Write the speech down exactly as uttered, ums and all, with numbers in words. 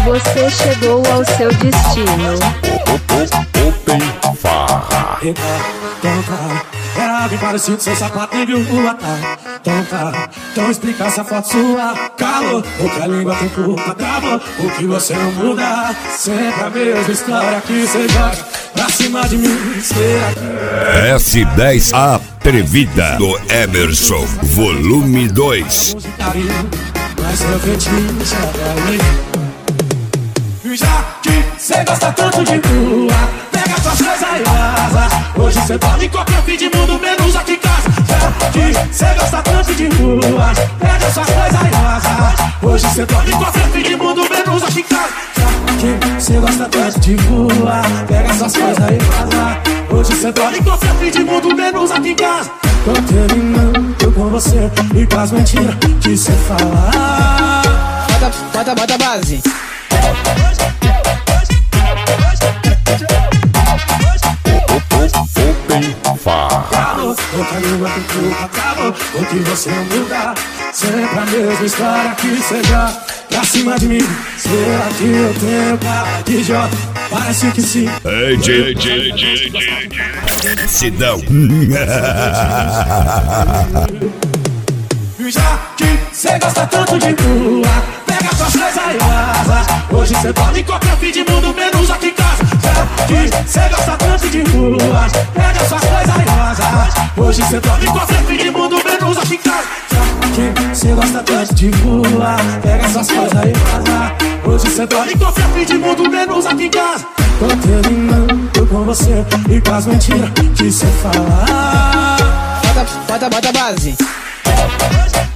Você chegou ao seu destino. Open Farra. Era alguém parecido, seu sapato nem viu o atalho. Então tá, então explica essa foto sua. Calor, o que a língua tem culpa. Acabou, o que você não muda. Sempre a mesma história que você joga pra cima de mim. Será que S dez Atrevida do Emerson, volume dois. mas eu fetiche já que cê gosta tanto de rua, pega suas coisas e vaza. Hoje cê dorme em qualquer fim de mundo, menos aqui em casa. Já que cê gosta tanto de rua, pega suas coisas e vaza. Hoje cê dorme em qualquer fim de mundo, menos aqui em casa. Já que cê gosta tanto de rua, pega suas coisas e vaza. Hoje cê dorme em qualquer fim de mundo, menos aqui em casa. Tô terminando com você e com as mentiras que cê fala. Bota, bota, bota a base. Open Farra. Acabou, outra língua tem culpa. Acabou, o que você não muda. Sempre a mesma história que você já pra cima de mim. Será que eu tenho cara de J? Parece que sim. Ei, J, J, J, J. Sidão. Já que cê gosta tanto de rua, pega suas coisas e vaza. Hoje cê dorme em qualquer fim de mundo, menos aqui em casa. Já que cê gosta tanto de rua, pega suas coisas e vaza. Hoje cê dorme em qualquer fim de mundo, menos aqui em casa. Já que cê gosta tanto de rua, pega suas coisas e vaza. Hoje cê dorme em qualquer fim de mundo, menos aqui em casa. Tô terminando com você e com as mentiras que cê fala. Bota, bota, bota a base.